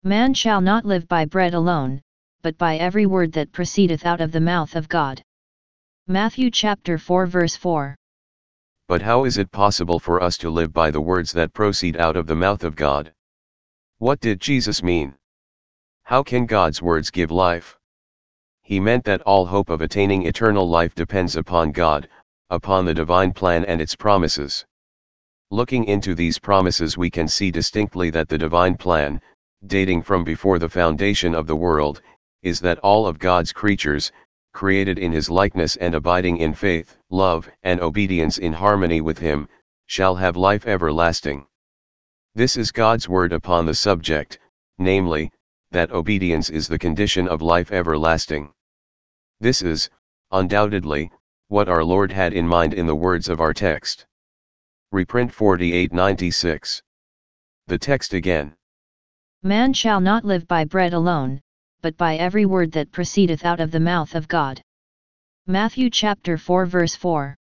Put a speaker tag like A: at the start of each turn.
A: Man shall not live by bread alone, but by every word that proceedeth out of the mouth of God. Matthew chapter 4 verse 4.
B: But how is it possible for us to live by the words that proceed out of the mouth of God? What did Jesus mean? How can God's words give life? He meant that all hope of attaining eternal life depends upon God, upon the divine plan and its promises. Looking into these promises, we can see distinctly that the divine plan, dating from before the foundation of the world, is that all of God's creatures, created in His likeness and abiding in faith, love, and obedience in harmony with Him, shall have life everlasting. This is God's word upon the subject, namely, that obedience is the condition of life everlasting. This is, undoubtedly, what our Lord had in mind in the words of our text. Reprint 4896. The text again.
A: Man shall not live by bread alone, but by every word that proceedeth out of the mouth of God. Matthew chapter 4 verse 4.